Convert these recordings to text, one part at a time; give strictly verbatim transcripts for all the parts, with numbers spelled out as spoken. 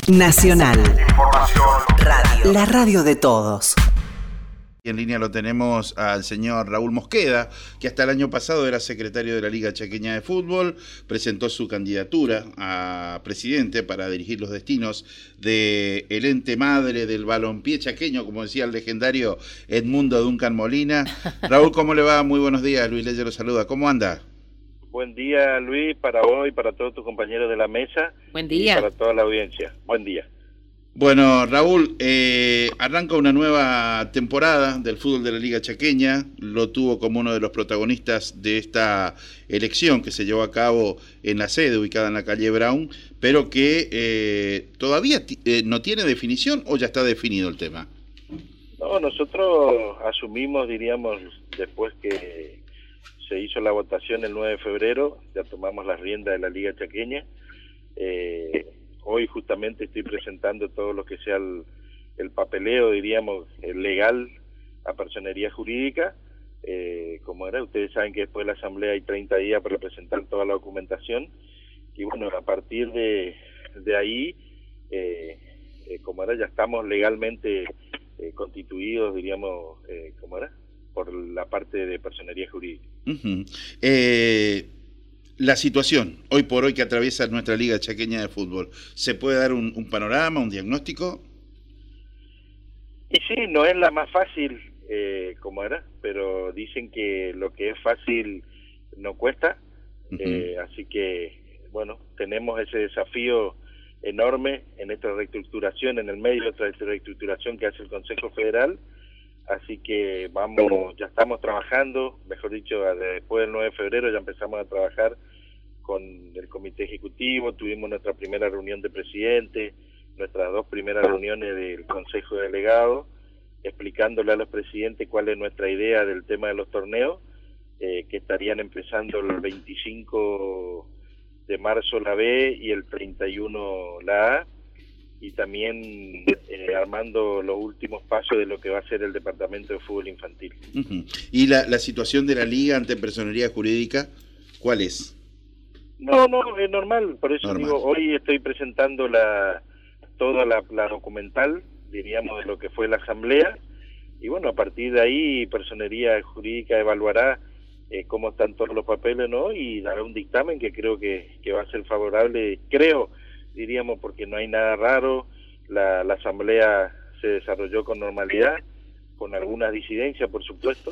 Nacional. Información. Radio. La radio de todos. Y en línea lo tenemos al señor Raúl Mosqueda, que hasta el año pasado era secretario de la Liga Chaqueña de Fútbol, presentó su candidatura a presidente para dirigir los destinos del ente madre del balompié chaqueño, como decía el legendario Edmundo Duncan Molina. Raúl, ¿cómo le va? Muy buenos días, Luis Leye lo saluda. ¿Cómo anda? Buen día, Luis, para vos y para todos tus compañeros de la mesa. Buen día. Y para toda la audiencia. Buen día. Bueno, Raúl, eh, arranca una nueva temporada del fútbol de la Liga Chaqueña, lo tuvo como uno de los protagonistas de esta elección que se llevó a cabo en la sede ubicada en la calle Brown, pero que eh, todavía eh, no tiene definición o ya está definido el tema. No, nosotros asumimos, diríamos, después que se hizo la votación el nueve de febrero, ya tomamos las riendas de la Liga Chaqueña. Eh, Hoy justamente estoy presentando todo lo que sea el, el papeleo, diríamos, el legal a personería jurídica. Eh, como era, ustedes saben que después de la asamblea hay treinta días para presentar toda la documentación. Y bueno, a partir de, de ahí, eh, eh, como era, ya estamos legalmente eh, constituidos, diríamos, eh, como era, por la parte de personería jurídica. Uh-huh. eh... La situación, hoy por hoy, que atraviesa nuestra Liga Chaqueña de Fútbol, ¿se puede dar un, un panorama, un diagnóstico? Y sí, no es la más fácil, eh, como era, pero dicen que lo que es fácil no cuesta, uh-huh. eh, así que, bueno, tenemos ese desafío enorme en esta reestructuración, en el medio de otra reestructuración que hace el Consejo Federal, así que vamos, ya estamos trabajando, mejor dicho, después del nueve de febrero ya empezamos a trabajar con el comité ejecutivo, tuvimos nuestra primera reunión de presidente, nuestras dos primeras reuniones del consejo de delegados, explicándole a los presidentes cuál es nuestra idea del tema de los torneos, eh, que estarían empezando el veinticinco de marzo la B y el treinta y uno la A, y también eh, armando los últimos pasos de lo que va a ser el departamento de fútbol infantil. Uh-huh. ¿Y la, la situación de la liga ante personería jurídica, cuál es? No, no, es normal, por eso normal. digo, hoy estoy presentando la toda la, la documental, diríamos, de lo que fue la asamblea, y bueno, a partir de ahí personería jurídica evaluará eh, cómo están todos los papeles, ¿no? Y dará un dictamen que creo que, que va a ser favorable, creo, diríamos, porque no hay nada raro, la, la asamblea se desarrolló con normalidad, con algunas disidencias, por supuesto.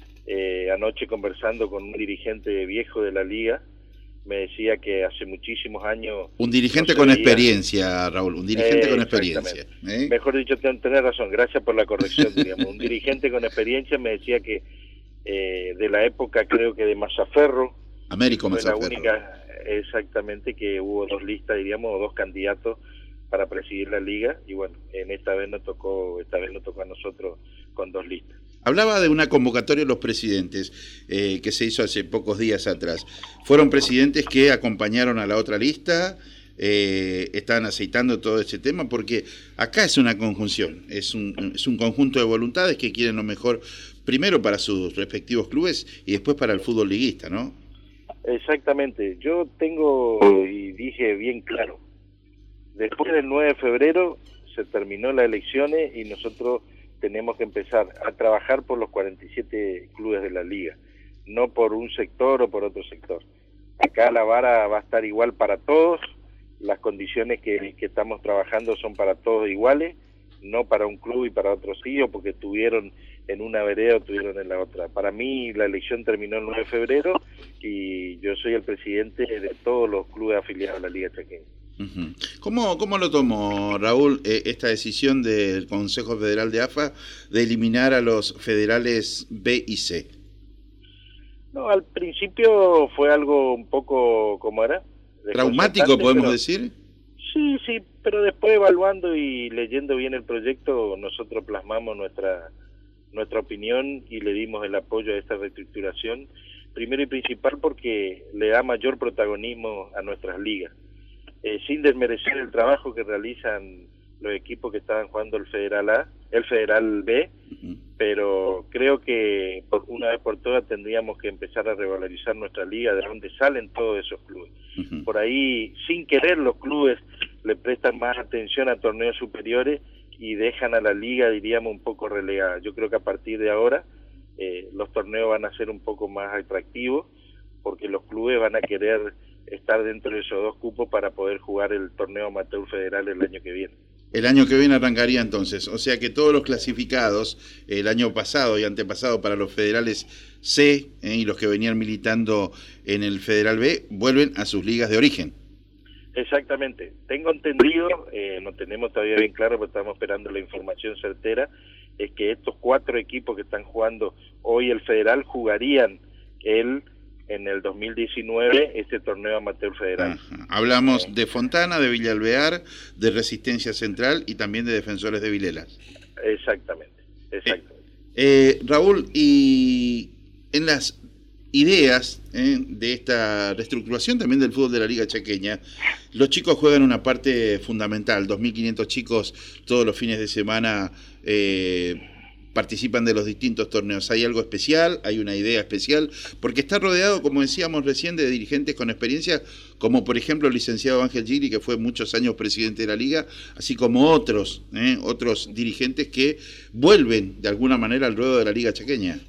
Eh, anoche conversando con un dirigente viejo de la liga, me decía que hace muchísimos años... Un dirigente no con veía... experiencia, Raúl, un dirigente eh, con experiencia. ¿eh? Mejor dicho, tenés razón, gracias por la corrección, diríamos. Un dirigente con experiencia me decía que eh, de la época, creo que de Mazaferro, Américo fue Mazaferro. la única, exactamente, que hubo dos listas, diríamos, o dos candidatos para presidir la liga, y bueno, en esta vez nos tocó, esta vez nos tocó a nosotros con dos listas. Hablaba de una convocatoria de los presidentes eh, que se hizo hace pocos días atrás. ¿Fueron presidentes que acompañaron a la otra lista? Eh, ¿Están aceitando todo ese tema? Porque acá es una conjunción, es un, es un conjunto de voluntades que quieren lo mejor, primero para sus respectivos clubes y después para el fútbol liguista, ¿no? Exactamente, yo tengo, y dije bien claro, después del nueve de febrero se terminó las elecciones y nosotros tenemos que empezar a trabajar por los cuarenta y siete clubes de la liga, no por un sector o por otro sector. Acá la vara va a estar igual para todos, las condiciones que, que estamos trabajando son para todos iguales, no para un club y para otro sí, o porque estuvieron en una vereda o estuvieron en la otra. Para mí la elección terminó el nueve de febrero y yo soy el presidente de todos los clubes afiliados a la Liga Chaqueña. Uh-huh. ¿Cómo, ¿Cómo lo tomó, Raúl, eh, esta decisión del Consejo Federal de A F A de eliminar a los federales B y C? No, al principio fue algo un poco, ¿cómo era? ¿Traumático, podemos pero, decir? Sí, sí, pero después evaluando y leyendo bien el proyecto, nosotros plasmamos nuestra nuestra opinión y le dimos el apoyo a esta reestructuración, primero y principal porque le da mayor protagonismo a nuestras ligas. Eh, sin desmerecer el trabajo que realizan los equipos que estaban jugando el Federal A, el Federal B, uh-huh. pero creo que por una vez por todas tendríamos que empezar a revalorizar nuestra liga, de donde salen todos esos clubes. Uh-huh. Por ahí, sin querer, los clubes le prestan más atención a torneos superiores y dejan a la liga, diríamos, un poco relegada. Yo creo que a partir de ahora eh, los torneos van a ser un poco más atractivos, porque los clubes van a querer estar dentro de esos dos cupos para poder jugar el torneo amateur federal el año que viene. El año que viene arrancaría entonces, o sea que todos los clasificados el año pasado y antepasado para los federales C eh, y los que venían militando en el Federal B vuelven a sus ligas de origen. Exactamente, tengo entendido, eh, no tenemos todavía bien claro, pero estamos esperando la información certera, es que estos cuatro equipos que están jugando hoy el Federal jugarían el en el dos mil diecinueve este torneo amateur federal. Ajá. Hablamos eh. de Fontana, de Villa Alvear, de Resistencia Central y también de Defensores de Vilelas. Exactamente, exactamente. Eh, eh, Raúl, y en las ideas eh, de esta reestructuración también del fútbol de la Liga Chaqueña, los chicos juegan una parte fundamental, dos mil quinientos chicos todos los fines de semana eh, participan de los distintos torneos. ¿Hay algo especial? ¿Hay una idea especial? Porque está rodeado, como decíamos recién, de dirigentes con experiencia, como por ejemplo el licenciado Ángel Gigli, que fue muchos años presidente de la Liga, así como otros, ¿eh? otros dirigentes que vuelven de alguna manera al ruedo de la Liga Chaqueña.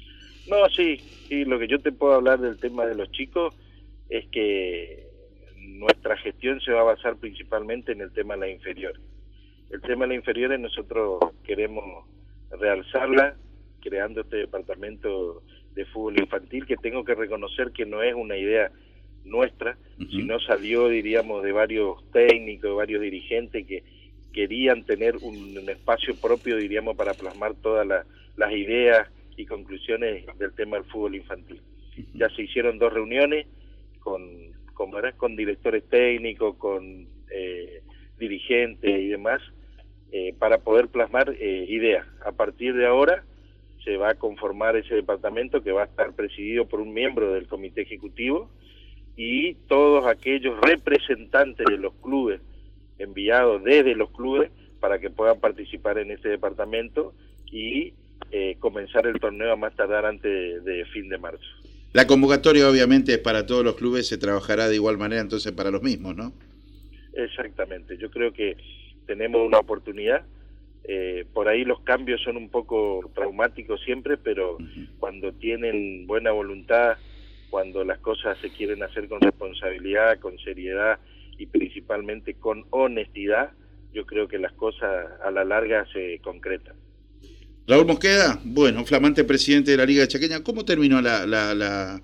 No, sí, sí, lo que yo te puedo hablar del tema de los chicos es que nuestra gestión se va a basar principalmente en el tema de la inferior. El tema de la inferior nosotros queremos realzarla, creando este departamento de fútbol infantil, que tengo que reconocer que no es una idea nuestra, uh-huh. sino salió, diríamos, de varios técnicos, de varios dirigentes que querían tener un, un espacio propio, diríamos, para plasmar todas la, las ideas y conclusiones del tema del fútbol infantil. Uh-huh. Ya se hicieron dos reuniones con, con, con directores técnicos, con eh, dirigentes y demás, Eh, para poder plasmar eh, ideas. A partir de ahora se va a conformar ese departamento que va a estar presidido por un miembro del comité ejecutivo y todos aquellos representantes de los clubes enviados desde los clubes para que puedan participar en este departamento y eh, comenzar el torneo a más tardar antes de, de fin de marzo. La convocatoria obviamente es para todos los clubes, se trabajará de igual manera entonces para los mismos, ¿no? Exactamente, yo creo que tenemos una oportunidad, eh, por ahí los cambios son un poco traumáticos siempre, pero uh-huh. cuando tienen buena voluntad, cuando las cosas se quieren hacer con responsabilidad, con seriedad y principalmente con honestidad, yo creo que las cosas a la larga se concretan. Raúl Mosqueda, bueno, flamante presidente de la Liga Chaqueña, ¿cómo terminó la la, la,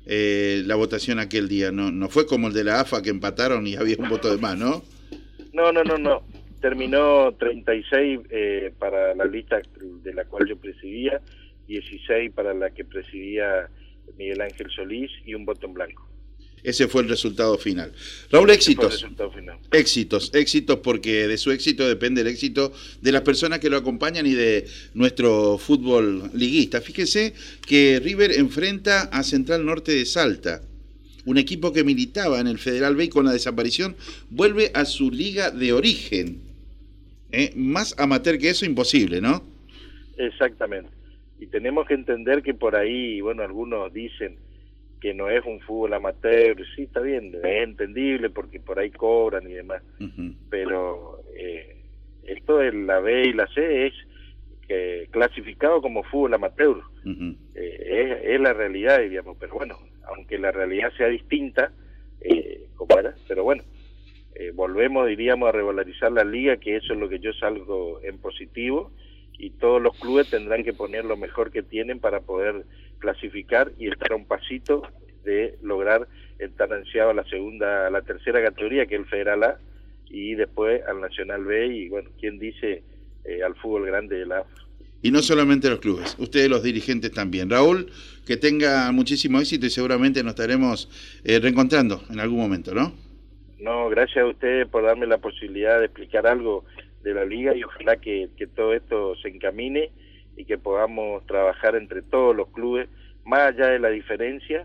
eh, la votación aquel día? No, no fue como el de la A F A que empataron y había un voto de más, ¿no? No, no, no, no. Terminó treinta y seis eh, para la lista de la cual yo presidía, dieciséis para la que presidía Miguel Ángel Solís y un voto en blanco. Ese fue el resultado final. Raúl, éxitos. Ese fue el resultado final. Éxitos, éxitos, porque de su éxito depende el éxito de las personas que lo acompañan y de nuestro fútbol liguista. Fíjese que River enfrenta a Central Norte de Salta, un equipo que militaba en el Federal B y con la desaparición vuelve a su liga de origen. Eh, más amateur que eso, imposible, ¿no? Exactamente. Y tenemos que entender que por ahí, bueno, algunos dicen que no es un fútbol amateur, sí, está bien, es entendible porque por ahí cobran y demás, uh-huh. pero eh, esto es la B y la C, es que clasificado como fútbol amateur, uh-huh. eh, es, es la realidad, diríamos, pero bueno, aunque la realidad sea distinta, eh, como era, pero bueno, eh, volvemos, diríamos, a revalorizar la liga, que eso es lo que yo salgo en positivo, y todos los clubes tendrán que poner lo mejor que tienen para poder clasificar y estar a un pasito de lograr el tan ansiado a la segunda, a la tercera categoría, que es el Federal A, y después al Nacional B, y bueno, quién dice eh, al fútbol grande de la A F A. Y no solamente los clubes, ustedes los dirigentes también. Raúl, que tenga muchísimo éxito y seguramente nos estaremos eh, reencontrando en algún momento, ¿no? No, gracias a ustedes por darme la posibilidad de explicar algo de la liga y ojalá que, que todo esto se encamine y que podamos trabajar entre todos los clubes, más allá de la diferencia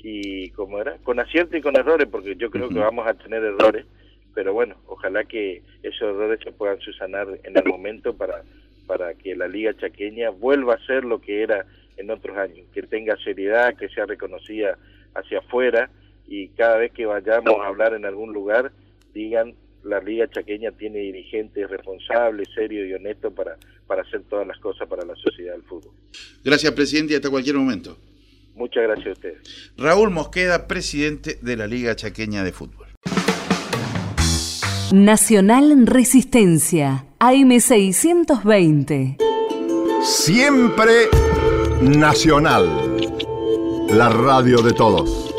y como era, con acierto y con errores, porque yo creo uh-huh. que vamos a tener errores, pero bueno, ojalá que esos errores se puedan subsanar en el momento para, para que la Liga Chaqueña vuelva a ser lo que era en otros años, que tenga seriedad, que sea reconocida hacia afuera y cada vez que vayamos a hablar en algún lugar digan la Liga Chaqueña tiene dirigentes responsables, serios y honestos para, para hacer todas las cosas para la sociedad del fútbol. Gracias, presidente, y hasta cualquier momento. Muchas gracias a ustedes. Raúl Mosqueda, presidente de la Liga Chaqueña de Fútbol. Nacional Resistencia, A M seiscientos veinte. Siempre Nacional, la radio de todos.